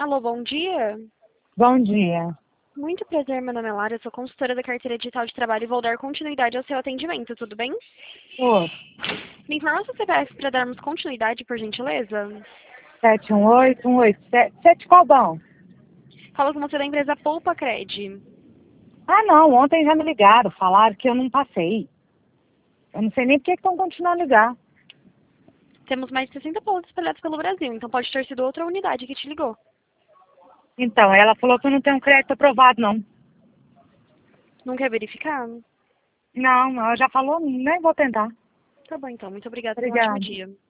Alô, bom dia. Bom dia. Muito prazer, meu nome é Lara, eu sou consultora da carteira digital de trabalho e vou dar continuidade ao seu atendimento, tudo bem? Ô, Me informa o seu CPF para darmos continuidade, por gentileza? 718-187. Qual bom? Fala com você da empresa Poupa Cred. Ah, não. Ontem já me ligaram. Falaram que eu não passei. Eu não sei nem por que estão continuando a ligar. Temos mais de 60 pontos espalhados pelo Brasil, então pode ter sido outra unidade que te ligou. Então, ela falou que eu não tenho crédito aprovado, não. Não quer verificar? Não, ela já falou, nem vou tentar. Tá bom, então. Muito obrigada. Tenha um ótimo Obrigada. dia.